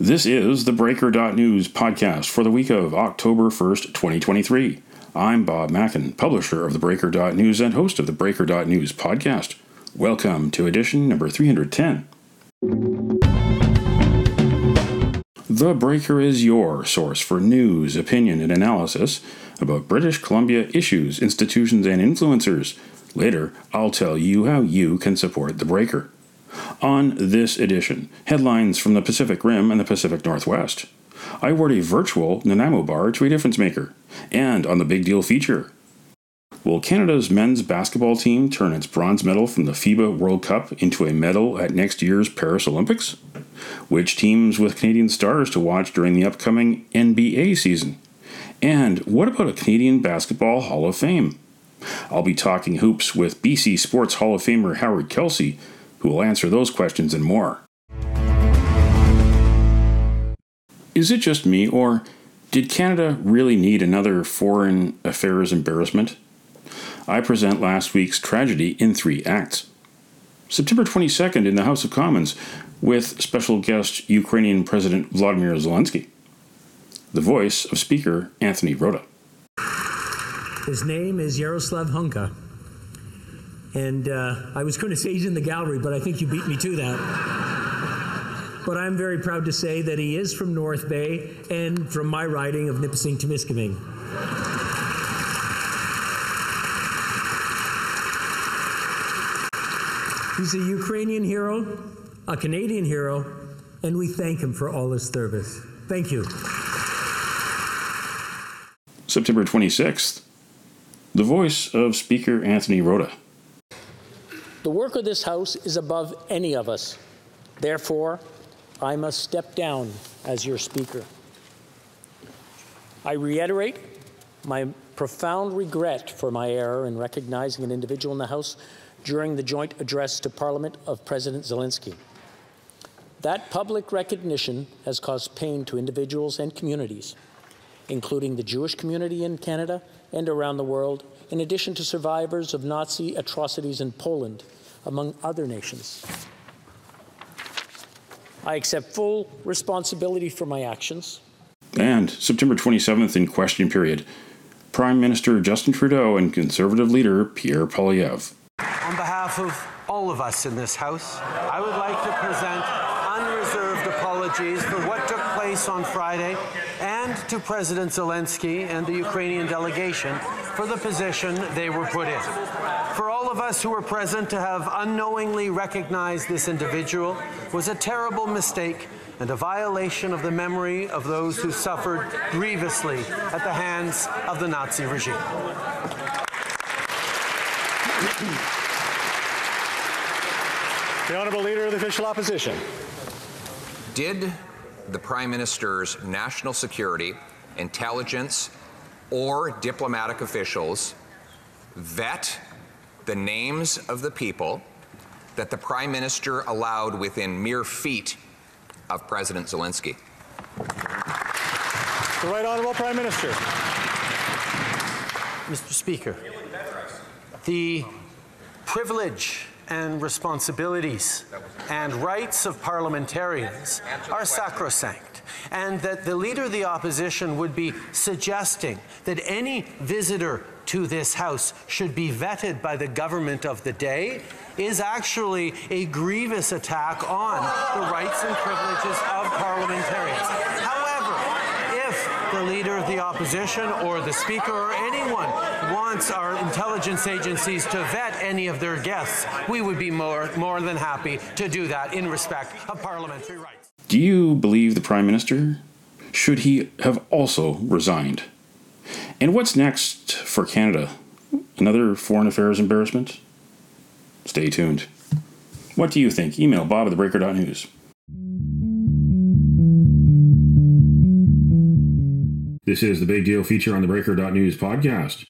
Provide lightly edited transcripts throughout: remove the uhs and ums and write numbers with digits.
This is the Breaker.News podcast for the week of October 1st, 2023. I'm Bob Mackin, publisher of the Breaker.News and host of the Breaker.News podcast. Welcome to edition number 310. The Breaker is your source for news, opinion, and analysis about British Columbia issues, institutions, and influencers. Later, I'll tell you how you can support the Breaker. On this edition, headlines from the Pacific Rim and the Pacific Northwest. I award a virtual Nanaimo bar to a difference maker. And on the Big Deal feature, will Canada's men's basketball team turn its bronze medal from the FIBA World Cup into a medal at next year's Paris Olympics? Which teams with Canadian stars to watch during the upcoming NBA season? And what about a Canadian Basketball Hall of Fame? I'll be talking hoops with BC Sports Hall of Famer Howard Kelsey, who will answer those questions and more. Is it just me, or did Canada really need another foreign affairs embarrassment? I present last week's tragedy in 3 acts. September 22nd in the House of Commons with special guest Ukrainian President Vladimir Zelensky. The voice of Speaker Anthony Rota. His name is Yaroslav Hunka. And I was going to say he's in the gallery, but I think you beat me to that. But I'm very proud to say that he is from North Bay and from my riding of Nipissing-Temiskaming. He's a Ukrainian hero, a Canadian hero, and we thank him for all his service. Thank you. September 26th, the voice of Speaker Anthony Rota. The work of this House is above any of us. Therefore, I must step down as your Speaker. I reiterate my profound regret for my error in recognizing an individual in the House during the joint address to Parliament of President Zelensky. That public recognition has caused pain to individuals and communities, including the Jewish community in Canada and around the world, in addition to survivors of Nazi atrocities in Poland, among other nations. I accept full responsibility for my actions. And September 27th in question period, Prime Minister Justin Trudeau and Conservative leader Pierre Poilievre. On behalf of all of us in this House, I would like to present unreserved apologies for what took place on Friday and to President Zelensky and the Ukrainian delegation for the position they were put in. For all of us who were present to have unknowingly recognized this individual was a terrible mistake and a violation of the memory of those who suffered grievously at the hands of the Nazi regime. The Honourable Leader of the Official Opposition. Did the Prime Minister's national security, intelligence, or diplomatic officials vet the names of the people that the Prime Minister allowed within mere feet of President Zelensky? The Right Honourable Prime Minister. Mr. Speaker, the privilege and responsibilities and rights of parliamentarians are sacrosanct, and that the Leader of the Opposition would be suggesting that any visitor to this House should be vetted by the government of the day is actually a grievous attack on the rights and privileges of parliamentarians. However, if the Leader of the Opposition or the Speaker or anyone wants our intelligence agencies to vet any of their guests, we would be more than happy to do that in respect of parliamentary rights. Do you believe the Prime Minister? Should he have also resigned? And what's next for Canada? Another foreign affairs embarrassment? Stay tuned. What do you think? Email bob@thebreaker.news. This is the Big Deal feature on the Breaker.News podcast.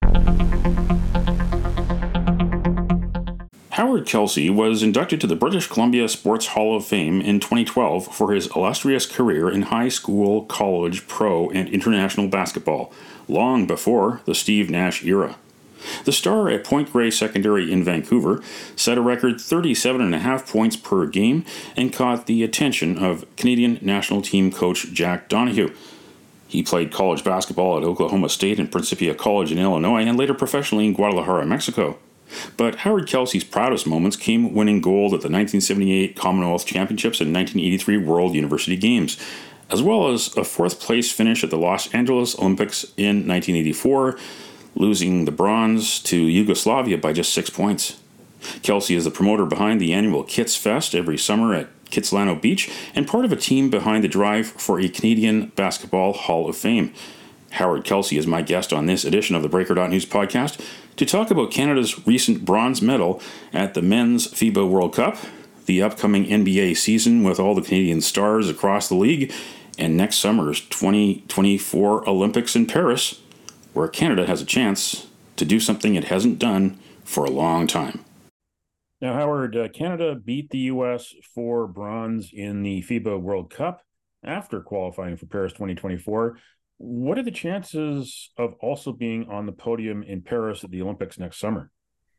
Howard Kelsey was inducted to the British Columbia Sports Hall of Fame in 2012 for his illustrious career in high school, college, pro, and international basketball, long before the Steve Nash era. The Star at Point Grey Secondary in Vancouver set a record 37.5 points per game and caught the attention of Canadian national team coach Jack Donahue. He played college basketball at Oklahoma State and Principia College in Illinois and later professionally in Guadalajara, Mexico. But Howard Kelsey's proudest moments came winning gold at the 1978 Commonwealth Championships and 1983 World University Games, as well as a fourth-place finish at the Los Angeles Olympics in 1984, losing the bronze to Yugoslavia by just 6 points. Kelsey is the promoter behind the annual Kits Fest every summer at Kitsilano Beach and part of a team behind the drive for a Canadian Basketball Hall of Fame. Howard Kelsey is my guest on this edition of the Breaker.News podcast to talk about Canada's recent bronze medal at the Men's FIBA World Cup, the upcoming NBA season with all the Canadian stars across the league, and next summer's 2024 Olympics in Paris, where Canada has a chance to do something it hasn't done for a long time. Now, Howard, Canada beat the U.S. for bronze in the FIBA World Cup after qualifying for Paris 2024. What are the chances of also being on the podium in Paris at the Olympics next summer?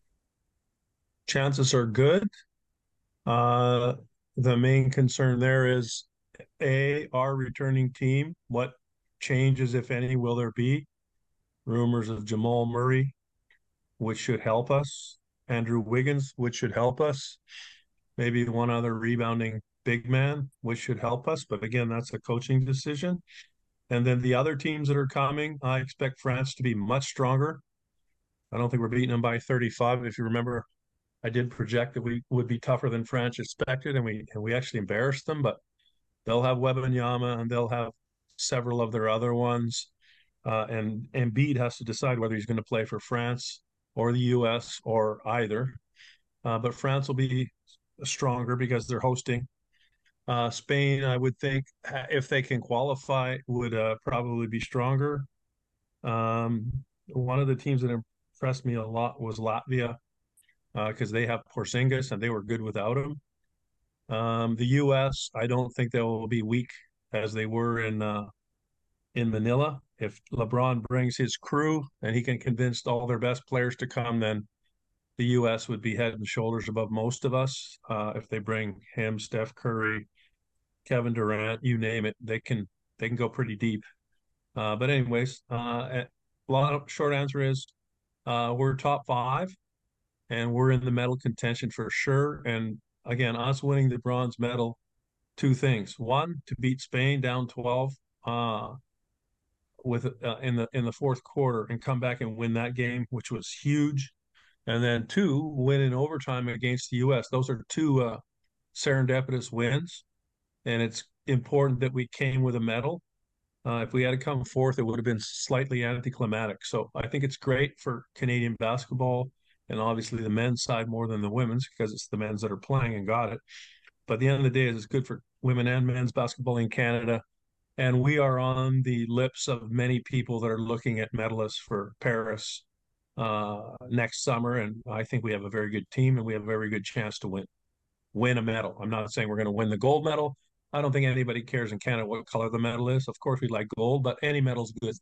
Chances are good. The main concern there is, our returning team. What changes, if any, will there be? Rumors of Jamal Murray, which should help us. Andrew Wiggins, which should help us. Maybe one other rebounding big man, which should help us. But again, that's a coaching decision. And then the other teams that are coming, I expect France to be much stronger. I don't think we're beating them by 35. If you remember, I did project that we would be tougher than France expected, and we actually embarrassed them. But they'll have Wembanyama, and they'll have several of their other ones. And Embiid has to decide whether he's going to play for France or the U.S. or either. But France will be stronger because they're hosting. Spain, I would think, if they can qualify, would probably be stronger. One of the teams that impressed me a lot was Latvia, because they have Porzingis, and they were good without him. The U.S., I don't think they will be weak as they were in Manila. If LeBron brings his crew and he can convince all their best players to come, then the U.S. would be head and shoulders above most of us. If they bring him, Steph Curry, Kevin Durant, you name it, they can go pretty deep. But anyways, short answer is we're top 5, and we're in the medal contention for sure. And again, us winning the bronze medal, 2 things: one, to beat Spain down 12 in the fourth quarter and come back and win that game, which was huge. And then 2, win in overtime against the U.S. Those are 2 serendipitous wins, and it's important that we came with a medal. If we had to come fourth, it would have been slightly anticlimactic. So I think it's great for Canadian basketball, and obviously the men's side more than the women's, because it's the men's that are playing and got it. But at the end of the day, it's good for women and men's basketball in Canada. And we are on the lips of many people that are looking at medalists for Paris next summer. And I think we have a very good team, and we have a very good chance to win a medal. I'm not saying we're going to win the gold medal. I don't think anybody cares in Canada what color the medal is. Of course, we'd like gold, but any medal's good.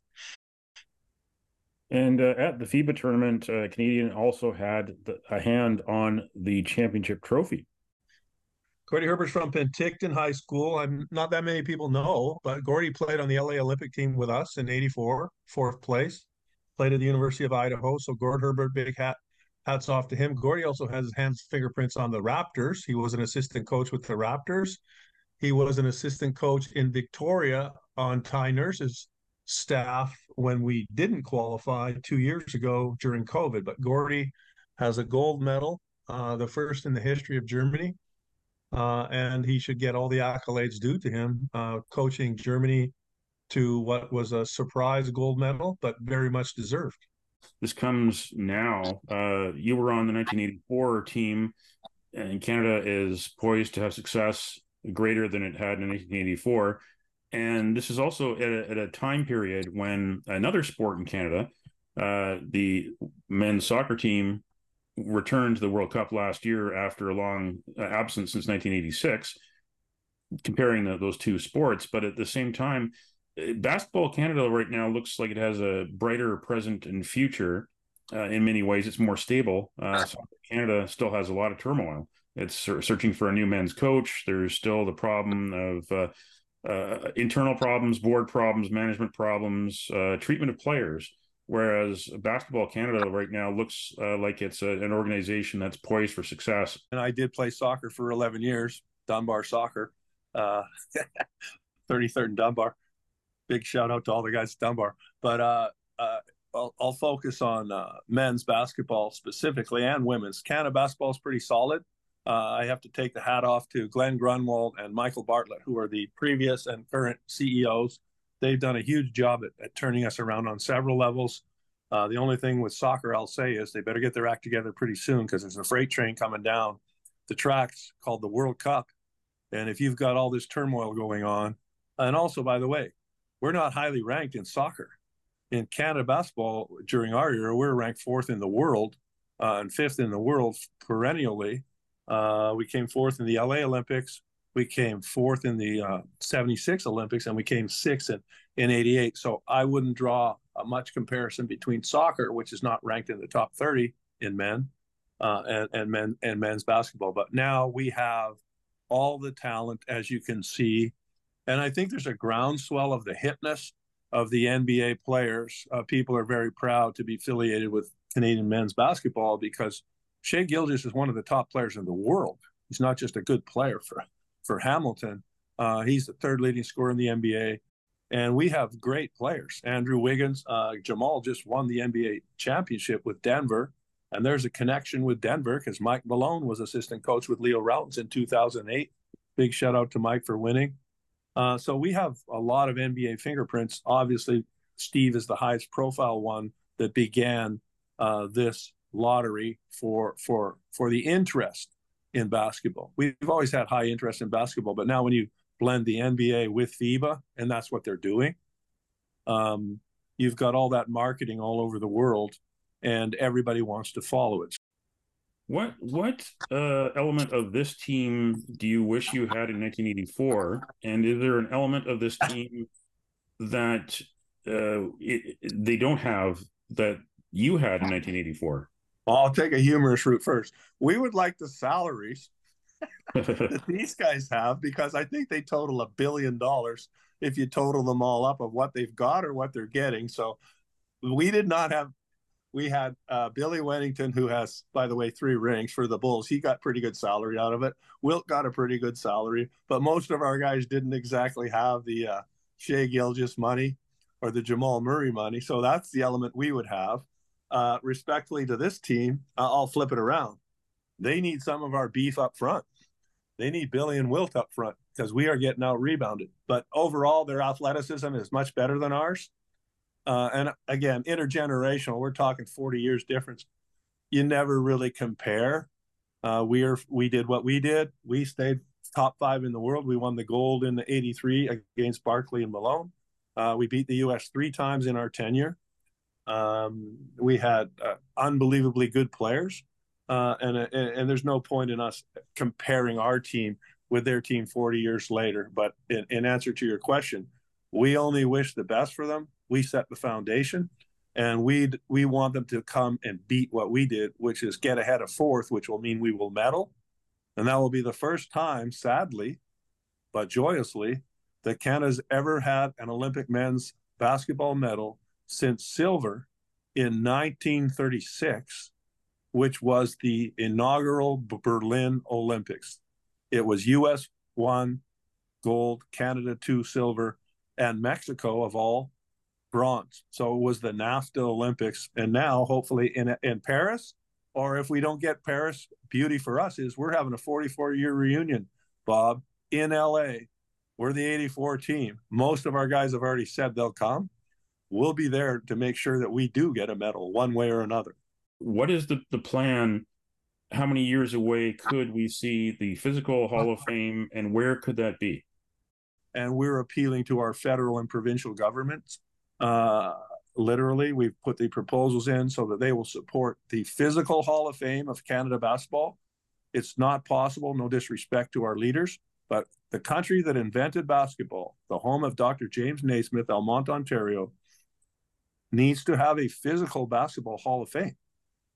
And at the FIBA tournament, Canadian also had a hand on the championship trophy. Gordy Herbert's from Penticton High School. I'm not that many people know, but Gordy played on the LA Olympic team with us in '84, 4th place. Played at the University of Idaho. So Gord Herbert, big hats off to him. Gordy also has his hands fingerprints on the Raptors. He was an assistant coach with the Raptors. He was an assistant coach in Victoria on Ty Nurse's staff when we didn't qualify 2 years ago during COVID. But Gordy has a gold medal, the first in the history of Germany. And he should get all the accolades due to him, coaching Germany to what was a surprise gold medal, but very much deserved. This comes now. You were on the 1984 team, and Canada is poised to have success greater than it had in 1984. And this is also at a time period when another sport in Canada, the men's soccer team, returned to the World Cup last year after a long absence since 1986, comparing those 2 sports. But at the same time, Basketball Canada right now looks like it has a brighter present and future in many ways, it's more stable. Canada still has a lot of turmoil. It's searching for a new men's coach. There's still the problem of internal problems, board problems, management problems, treatment of players. Whereas Basketball Canada right now looks like it's an organization that's poised for success. And I did play soccer for 11 years, Dunbar Soccer, 33rd and Dunbar. Big shout out to all the guys at Dunbar. But I'll focus on men's basketball specifically and women's. Canada basketball is pretty solid. I have to take the hat off to Glenn Grunwald and Michael Bartlett, who are the previous and current CEOs. They've done a huge job at turning us around on several levels. The only thing with soccer I'll say is they better get their act together pretty soon, because there's a freight train coming down the tracks called the World Cup. And if you've got all this turmoil going on, and also, by the way, we're not highly ranked in soccer. In Canada basketball, during our era, we were ranked 4th in the world and 5th in the world perennially. We came 4th in the LA Olympics. We came 4th in the 76 Olympics, and we came 6th in 88. So I wouldn't draw much comparison between soccer, which is not ranked in the top 30 in men, and men's basketball. But now we have all the talent, as you can see. And I think there's a groundswell of the hipness of the NBA players. People are very proud to be affiliated with Canadian men's basketball, because Shai Gilgeous is one of the top players in the world. He's not just a good player for Hamilton. He's the 3rd leading scorer in the NBA. And we have great players. Andrew Wiggins, Jamal just won the NBA championship with Denver. And there's a connection with Denver because Mike Malone was assistant coach with Leo Rautins in 2008. Big shout out to Mike for winning. So we have a lot of NBA fingerprints. Obviously, Steve is the highest profile one that began this lottery for the interest in basketball. We've always had high interest in basketball, but now when you blend the NBA with FIBA, and that's what they're doing, you've got all that marketing all over the world, and everybody wants to follow it. What element of this team do you wish you had in 1984? And is there an element of this team that they don't have that you had in 1984? Well, I'll take a humorous route first. We would like the salaries that these guys have, because I think they total $1 billion if you total them all up of what they've got or what they're getting. So we did not have. We had Billy Wennington, who has, by the way, 3 rings for the Bulls. He got pretty good salary out of it. Wilt got a pretty good salary, but most of our guys didn't exactly have the Shai Gilgeous money or the Jamal Murray money. So that's the element we would have. Respectfully to this team, I'll flip it around. They need some of our beef up front. They need Billy and Wilt up front, because we are getting out rebounded. But overall, their athleticism is much better than ours. And again, intergenerational, we're talking 40 years difference. You never really compare. We did what we did. We stayed top 5 in the world. We won the gold in the 83 against Barkley and Malone. We beat the U.S. 3 times in our tenure. We had unbelievably good players. And there's no point in us comparing our team with their team 40 years later. But in answer to your question, we only wish the best for them. We set the foundation, and we want them to come and beat what we did, which is get ahead of 4th, which will mean we will medal. And that will be the first time, sadly, but joyously, that Canada's ever had an Olympic men's basketball medal since silver in 1936, which was the inaugural Berlin Olympics. It was US 1 gold, Canada 2 silver, and Mexico, of all, bronze. So it was the NAFTA Olympics. And now, hopefully, in Paris, or if we don't get Paris, beauty for us is we're having a 44-year reunion, Bob, in LA. We're the 84 team. Most of our guys have already said they'll come. We'll be there to make sure that we do get a medal one way or another. What is the plan? How many years away could we see the physical Hall of Fame, and where could that be? And we're appealing to our federal and provincial governments. Literally, we've put the proposals in so that they will support the physical Hall of Fame of Canada basketball. It's not possible, no disrespect to our leaders, but the country that invented basketball, the home of Dr. James Naismith, Almonte, Ontario, needs to have a physical basketball Hall of Fame.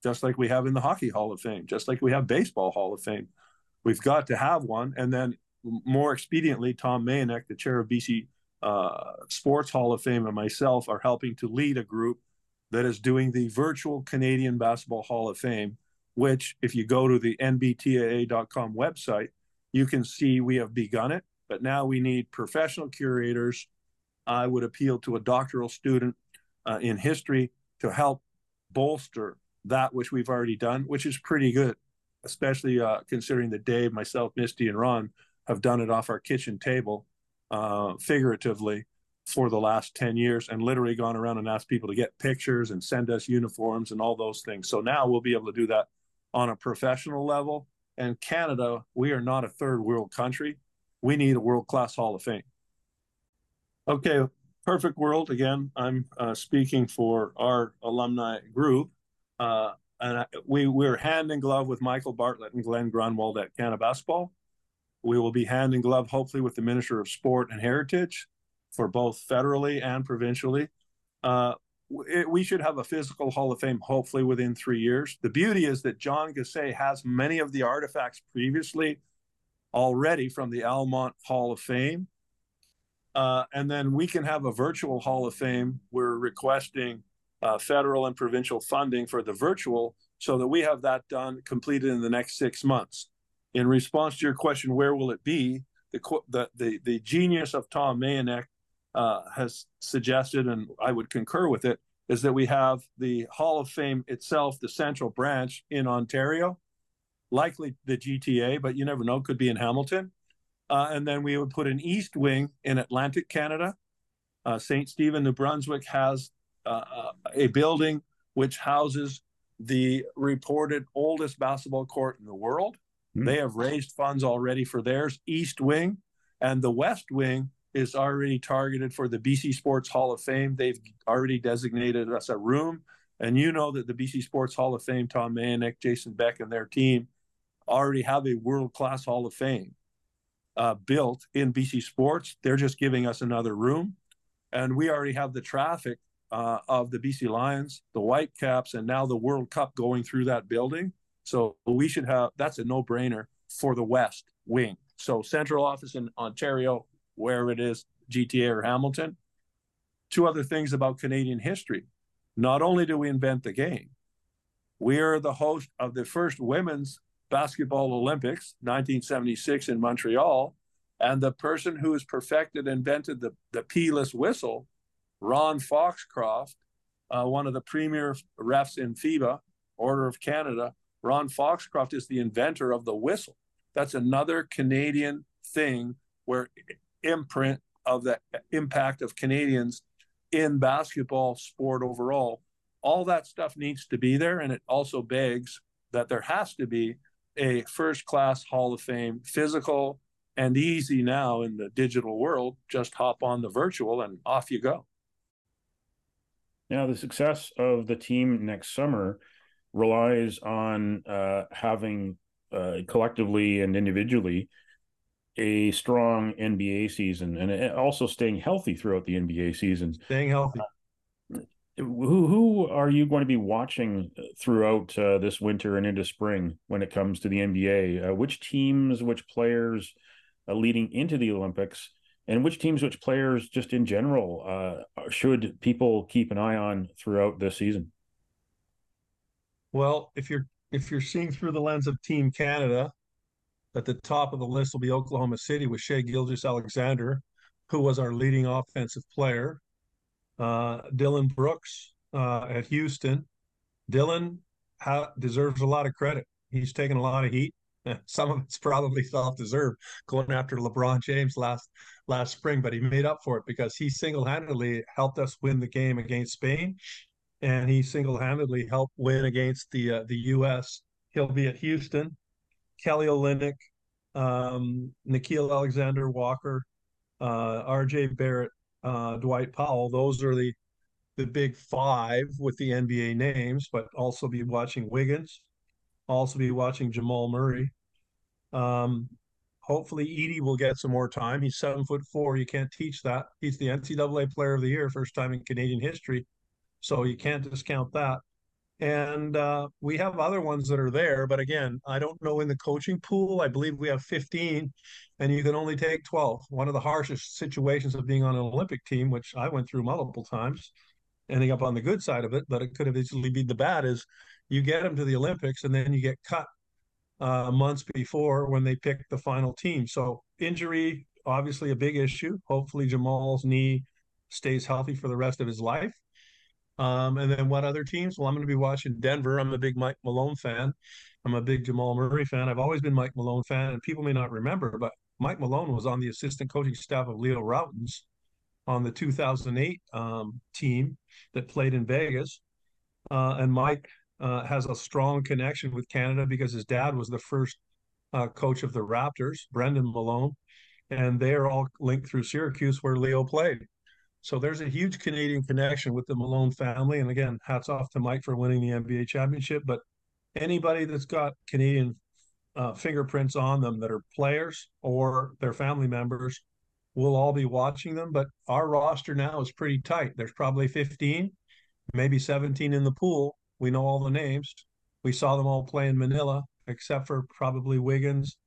just like we have in the Hockey Hall of Fame, just like we have Baseball Hall of Fame. We've got to have one. And then more expediently, Tom Mayenek, the chair of BC Sports Hall of Fame, and myself are helping to lead a group that is doing the virtual Canadian Basketball Hall of Fame, which if you go to the nbtaa.com website, you can see we have begun it, but now we need professional curators. I would appeal to a doctoral student in history to help bolster that which we've already done, which is pretty good, especially considering that Dave, myself, Misty, and Ron have done it off our kitchen table, figuratively, for the last 10 years, and literally gone around and asked people to get pictures and send us uniforms and all those things. So now we'll be able to do that on a professional level. And Canada, we are not a third world country. We need a world-class Hall of Fame. Okay, perfect world. Again, I'm speaking for our alumni group. We're hand in glove with Michael Bartlett and Glenn Grunwald at Canada Basketball. We will be hand in glove, hopefully, with the Minister of Sport and Heritage for both federally and provincially. We should have a physical Hall of Fame, hopefully, within 3 years. The beauty is that John Gassé has many of the artifacts previously already from the Almont Hall of Fame. And then we can have a virtual Hall of Fame. We're requesting federal and provincial funding for the virtual so that we have that done, completed in the next 6 months. In response to your question, where will it be? The genius of Tom Mayenek has suggested, and I would concur with it, is that we have the Hall of Fame itself, the central branch in Ontario, likely the GTA, but you never know, could be in Hamilton. And then we would put an east wing in Atlantic Canada. St. Stephen, New Brunswick has a building which houses the reported oldest basketball court in the world. They have raised funds already for theirs, east wing. And the west wing is already targeted for the BC Sports Hall of Fame. They've already designated us a room. And you know that the BC Sports Hall of Fame, Tom Mayenek, Jason Beck, and their team already have a world-class Hall of Fame built in BC Sports. They're just giving us another room. And we already have the traffic of the BC Lions, the Whitecaps, and now the World Cup going through that building. So we should have, that's a no-brainer for the West wing. So central office in Ontario, wherever it is, GTA or Hamilton. Two other things about Canadian history. Not only do we invent the game, we are the host of the first women's basketball Olympics, 1976 in Montreal, and the person who has perfected, invented the P-less whistle, Ron Foxcroft, one of the premier refs in FIBA, Order of Canada. Ron Foxcroft is the inventor of the whistle. That's another Canadian thing where imprint of the impact of Canadians in basketball sport overall. All that stuff needs to be there, and it also begs that there has to be a first-class Hall of Fame, physical and easy now in the digital world. Just hop on the virtual and off you go. Now, the success of the team next summer relies on having collectively and individually a strong NBA season, and also staying healthy throughout the NBA season. Staying healthy. Who are you going to be watching throughout this winter and into spring when it comes to the NBA? Which teams, which players leading into the Olympics, and which teams, which players just in general should people keep an eye on throughout this season? Well, if you're seeing through the lens of Team Canada, at the top of the list will be Oklahoma City with Shai Gilgeous-Alexander, who was our leading offensive player. Dylan Brooks at Houston. Dylan deserves a lot of credit. He's taken a lot of heat. Some of it's probably self-deserved, going after LeBron James last spring, but he made up for it because he single-handedly helped us win the game against Spain, and he single-handedly helped win against the U.S. He'll be at Houston. Kelly Olynyk, Nickeil Alexander-Walker, R.J. Barrett, Dwight Powell. Those are the big five with the NBA names, but also be watching Wiggins, also be watching Jamal Murray. Hopefully Edey will get some more time. He's 7'4". You can't teach that. He's the NCAA Player of the Year, first time in Canadian history. So you can't discount that. And we have other ones that are there, but again, I don't know in the coaching pool. I believe we have 15, and you can only take 12. One of the harshest situations of being on an Olympic team, which I went through multiple times, ending up on the good side of it, but it could have easily been the bad, is you get them to the Olympics and then you get cut months before when they pick the final team. So injury, obviously a big issue. Hopefully Jamal's knee stays healthy for the rest of his life. And then what other teams? Well, I'm going to be watching Denver. I'm a big Mike Malone fan. I'm a big Jamal Murray fan. I've always been Mike Malone fan, and people may not remember, but Mike Malone was on the assistant coaching staff of Leo Rautins on the 2008 team that played in Vegas. And Mike has a strong connection with Canada because his dad was the first coach of the Raptors, Brendan Malone, and they are all linked through Syracuse where Leo played. So there's a huge Canadian connection with the Malone family. And again, hats off to Mike for winning the NBA championship. But anybody that's got Canadian fingerprints on them that are players or their family members, we'll all be watching them. But our roster now is pretty tight. There's probably 15, maybe 17 in the pool. We know all the names. We saw them all play in Manila, except for probably Wiggins,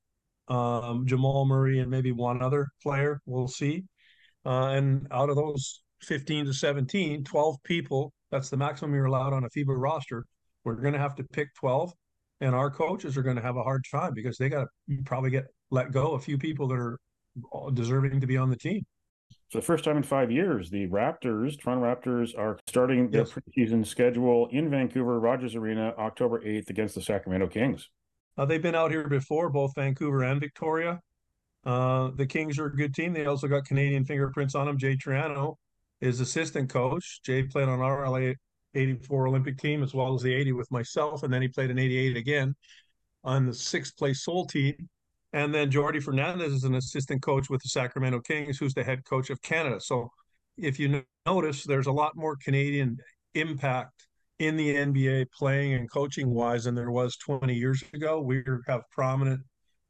Jamal Murray, and maybe one other player. We'll see. And out of those 15 to 17, 12 people, that's the maximum you're allowed on a FIBA roster. We're going to have to pick 12, and our coaches are going to have a hard time because they got to probably let go a few people that are deserving to be on the team. For the first time in 5 years, the Toronto Raptors are starting their preseason schedule in Vancouver, Rogers Arena, October 8th against the Sacramento Kings. They've been out here before, both Vancouver and Victoria. The Kings are a good team. They also got Canadian fingerprints on them. Jay Triano is assistant coach. Jay played on our LA 84 Olympic team as well as the 80 with myself, and then he played in 88 again on the sixth place Seoul team. And then Jordi Fernandez is an assistant coach with the Sacramento Kings, who's the head coach of Canada. So if you notice, there's a lot more Canadian impact in the NBA playing and coaching wise than there was 20 years ago. We have prominent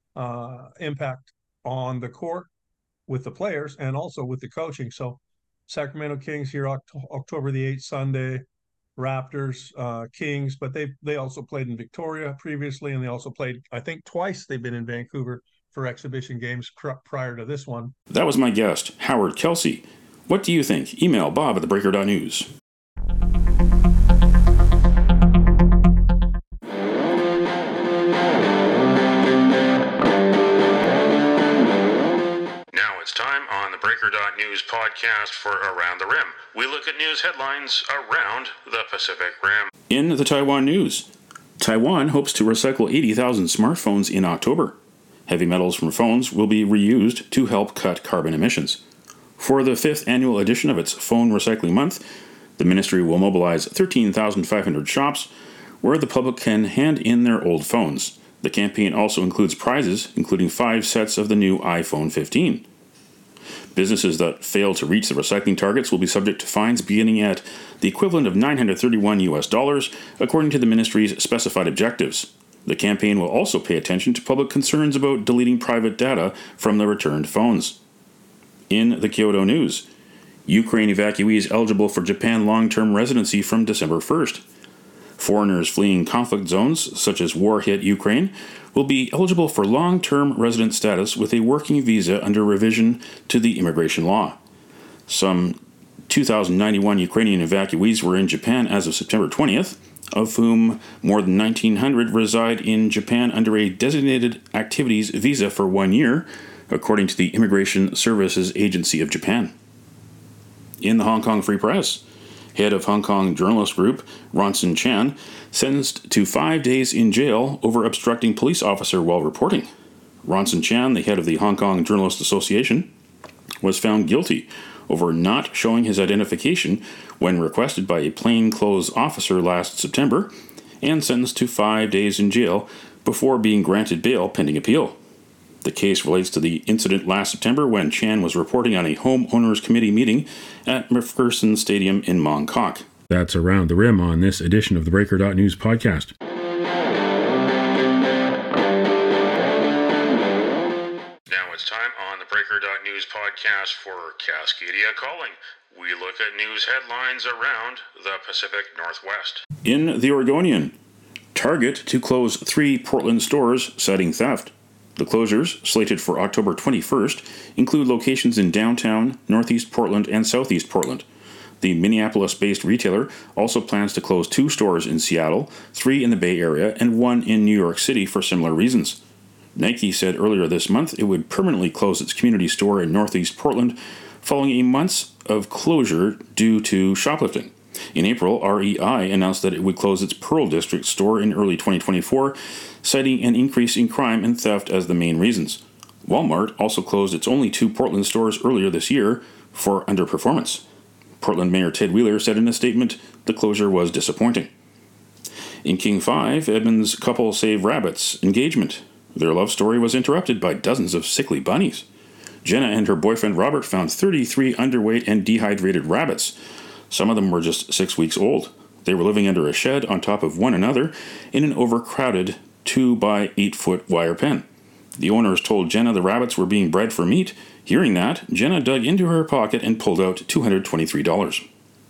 impact on the court with the players and also with the coaching. So Sacramento Kings here October the 8th, Sunday, Raptors, Kings, but they also played in Victoria previously, and they also played, I think twice they've been in Vancouver for exhibition games prior to this one. That was my guest, Howard Kelsey. What do you think? Email bob@thebreaker.news. Time on the Breaker.News podcast for Around the Rim. We look at news headlines around the Pacific Rim. In the Taiwan news, Taiwan hopes to recycle 80,000 smartphones in October. Heavy metals from phones will be reused to help cut carbon emissions. For the 5th annual edition of its Phone Recycling Month, the ministry will mobilize 13,500 shops where the public can hand in their old phones. The campaign also includes prizes, including 5 sets of the new iPhone 15. Businesses that fail to reach the recycling targets will be subject to fines beginning at the equivalent of $931 according to the ministry's specified objectives. The campaign will also pay attention to public concerns about deleting private data from the returned phones. In the Kyoto news, Ukraine evacuees eligible for Japan long-term residency from December 1st. Foreigners fleeing conflict zones, such as war-hit Ukraine, will be eligible for long-term resident status with a working visa under revision to the immigration law. Some 2,091 Ukrainian evacuees were in Japan as of September 20th, of whom more than 1,900 reside in Japan under a designated activities visa for 1 year, according to the Immigration Services Agency of Japan. In the Hong Kong Free Press, head of Hong Kong journalist group, Ronson Chan, sentenced to 5 days in jail over obstructing police officer while reporting. Ronson Chan, the head of the Hong Kong Journalists Association, was found guilty over not showing his identification when requested by a plainclothes officer last September, and sentenced to 5 days in jail before being granted bail pending appeal. The case relates to the incident last September when Chan was reporting on a homeowners committee meeting at McPherson Stadium in Mong Kok. That's Around the Rim on this edition of the Breaker.News podcast. Now it's time on the Breaker.News podcast podcast for Cascadia Calling. We look at news headlines around the Pacific Northwest. In the Oregonian, Target to close 3 Portland stores citing theft. The closures, slated for October 21st, include locations in downtown, northeast Portland, and southeast Portland. The Minneapolis-based retailer also plans to close 2 stores in Seattle, 3 in the Bay Area, and 1 in New York City for similar reasons. Nike said earlier this month it would permanently close its community store in northeast Portland following a month of closure due to shoplifting. In April, REI announced that it would close its Pearl District store in early 2024, citing an increase in crime and theft as the main reasons. Walmart also closed its only 2 Portland stores earlier this year for underperformance. Portland Mayor Ted Wheeler said in a statement the closure was disappointing. In King 5, Edmonds couple save rabbits' engagement. Their love story was interrupted by dozens of sickly bunnies. Jenna and her boyfriend Robert found 33 underweight and dehydrated rabbits. Some of them were just 6 weeks old. They were living under a shed on top of one another in an overcrowded 2 by 8 foot wire pen. The owners told Jenna the rabbits were being bred for meat. Hearing that, Jenna dug into her pocket and pulled out $223.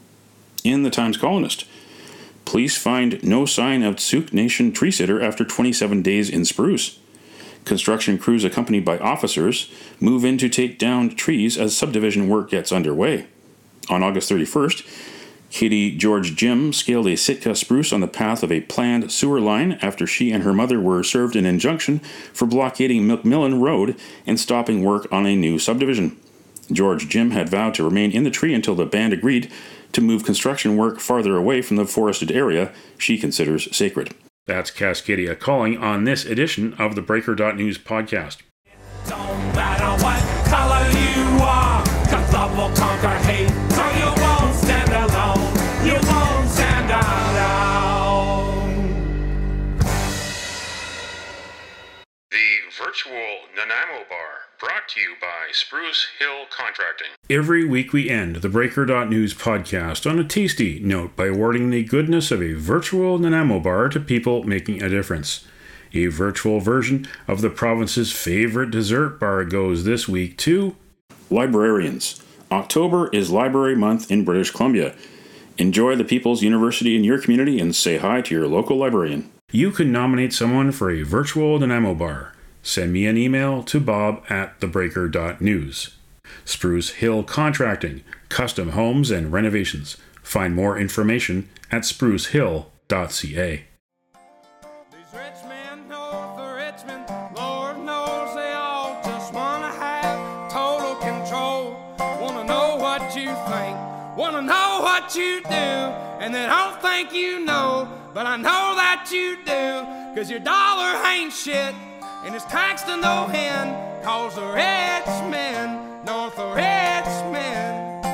In the Times Colonist, police find no sign of Tsuke Nation tree sitter after 27 days in Spruce. Construction crews accompanied by officers move in to take down trees as subdivision work gets underway. On August 31st, Katie George Jim scaled a Sitka spruce on the path of a planned sewer line after she and her mother were served an injunction for blockading McMillan Road and stopping work on a new subdivision. George Jim had vowed to remain in the tree until the band agreed to move construction work farther away from the forested area she considers sacred. That's Cascadia Calling on this edition of the Breaker.News podcast. Don't matter what color you are, 'cause love will conquer hate, so you won't stand alone, you won't stand alone. The virtual Nanaimo Bar, brought to you by Spruce Hill Contracting. Every week we end the Breaker.News podcast on a tasty note by awarding the goodness of a virtual Nanaimo Bar to people making a difference. A virtual version of the province's favorite dessert bar goes this week to librarians. October is Library Month in British Columbia. Enjoy the People's University in your community and say hi to your local librarian. You can nominate someone for a virtual Nanaimo Bar. Send me an email to bob@thebreaker.news. Spruce Hill Contracting, custom homes and renovations. Find more information at sprucehill.ca. These rich men north of Richmond, Lord knows they all just wanna have total control. Wanna know what you think, wanna know what you do, and they don't think you know, but I know that you do, 'cause your dollar ain't shit, and it's taxed to no end, 'cause the rich men north of Richmond.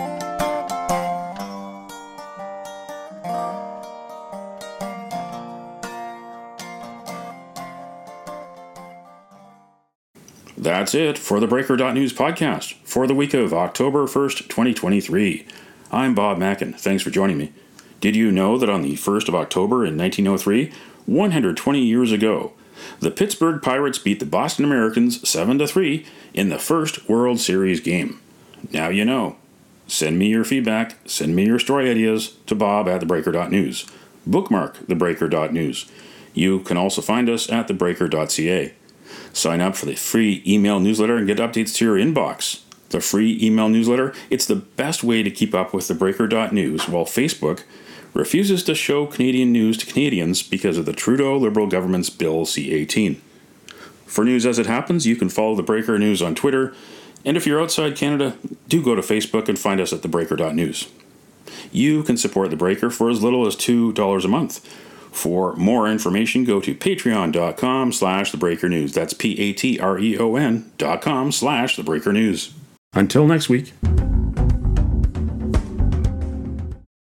That's it for the Breaker.News podcast for the week of October 1st, 2023. I'm Bob Mackin. Thanks for joining me. Did you know that on the 1st of October in 1903, 120 years ago, the Pittsburgh Pirates beat the Boston Americans 7-3 in the first World Series game? Now you know. Send me your feedback, send me your story ideas to bob@thebreaker.news. Bookmark thebreaker.news. You can also find us at thebreaker.ca. Sign up for the free email newsletter and get updates to your inbox. The free email newsletter, it's the best way to keep up with the Breaker.News while Facebook refuses to show Canadian news to Canadians because of the Trudeau Liberal government's Bill C-18. For news as it happens, you can follow the Breaker News on Twitter, and if you're outside Canada, do go to Facebook and find us at thebreaker.news. You can support The Breaker for as little as $2 a month. For more information, go to patreon.com/thebreakernews. That's patreon.com/thebreakernews. Until next week.